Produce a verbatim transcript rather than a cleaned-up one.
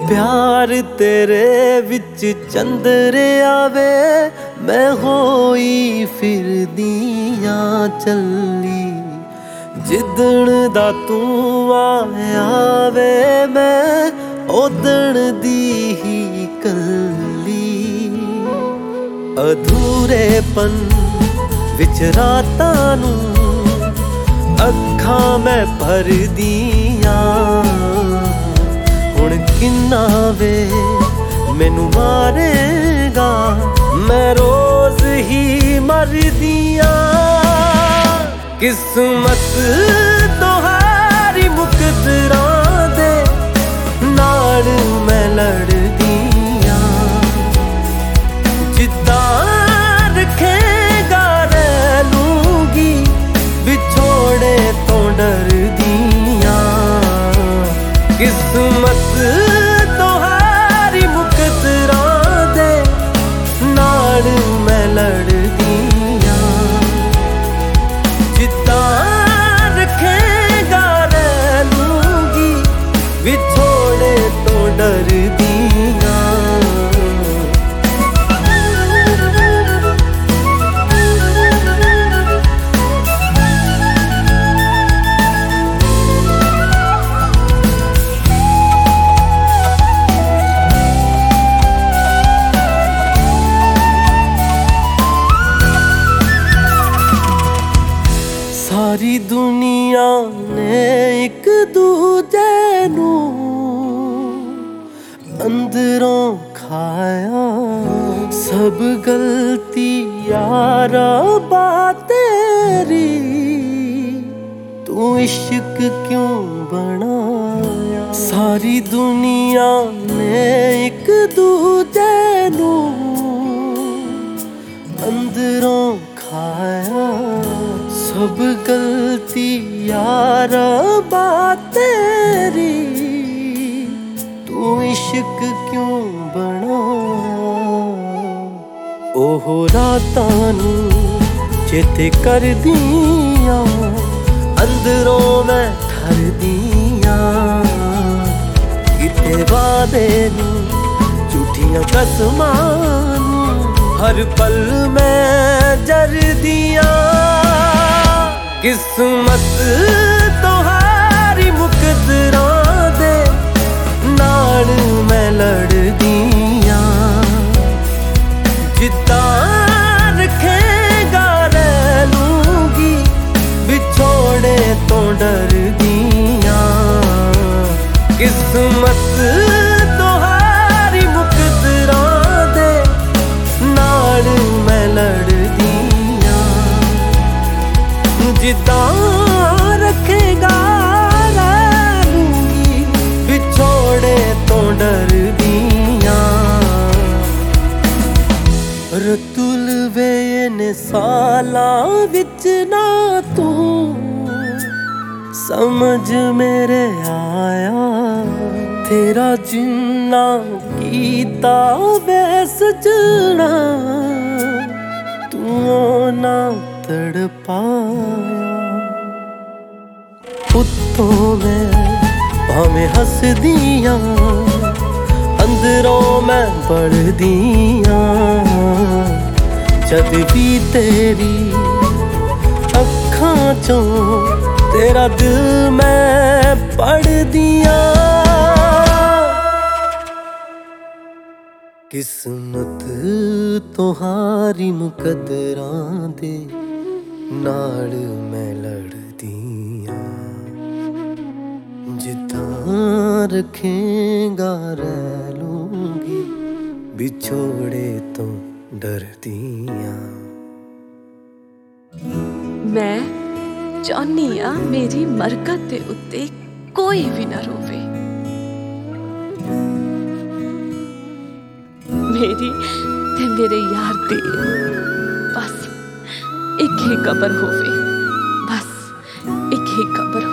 प्यार तेरे विच चंद्रिया वे मैं होई फिरदियां चली जिदण दा तू आया वे मैं ओदण दी ही कली अधूरेपन विच रातां नूं अखां मैं भरदियां हुण किन्ना वे मैनू मारेगा मैं रोज ही मरदियां किस्मत तोहारी मुकदरां दे नाल मैं लड़दियां जिद्दां रखेगा रह लूंगी विछोड़े तो डरदियां किस्मत तोहारी मुकदरां दे नाल मैं लड़दियां जिद्दां रखेगा रह लूंगी विछोड़े तो डरदियां सारी दुनिया ने एक दूजे नू अंदरों खाया सब गलती यारा बात तेरी तू इश्क क्यों बनाया सारी दुनिया ने एक दूजे नू अंदरों खाया सब गलती यारा बात तेरी तू इश्क क्यों बनाया ओहो रातां नू चेते कर दियां अंदरों मैं ठर दियां किते वादे नू झूठियां कसमां नू हर पल मैं जर दियां किस्मत तोहारी मुकदरां दे नाल मैं लड़दियां जिद्दां रखेगा रह लूंगी विछोड़े तो डरदियां किस्मत तोहारी मुकदरां दे नाल मैं लड़दियां जिद्दां रखेगा रह लूंगी विछोड़े तो डरदियां रतुल वे ने सालां विच ना तू समझ मेरे आया तेरा जिन्ना कीता वे सजना तू ना तड़पाया उत्तों मैं भावें हसदियां अंदरों मैं बढ़दियां जद भी तेरी अखां चों तेरा दिल मैं पढ़दियां किस्मत तोहारी मुकदरां दे नाल मैं लड़दियां जिद्दां रखेगा रह लूंगी विछोड़े तो डरदियां मैं चाहनी आ मेरी मरकत दे उत्ते कोई भी ना रोवे मेरी ते मेरे यार दी बस एक ही कबर होवे बस एक ही कबर